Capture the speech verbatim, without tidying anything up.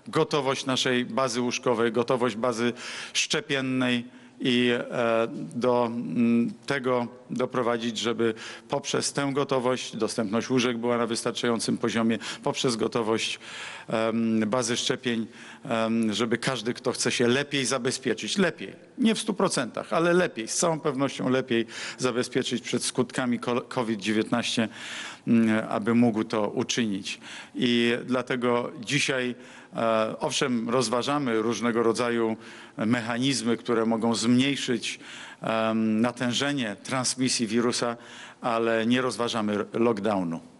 gotowość naszej bazy łóżkowej, gotowość bazy szczepiennej i do tego doprowadzić, żeby poprzez tę gotowość dostępność łóżek była na wystarczającym poziomie, poprzez gotowość bazy szczepień, żeby każdy, kto chce się lepiej zabezpieczyć, lepiej, nie w stu procentach, ale lepiej, z całą pewnością lepiej zabezpieczyć przed skutkami COVID dziewiętnaście, aby mógł to uczynić. I dlatego dzisiaj owszem, rozważamy różnego rodzaju mechanizmy, które mogą zmniejszyć natężenie transmisji wirusa, ale nie rozważamy lockdownu.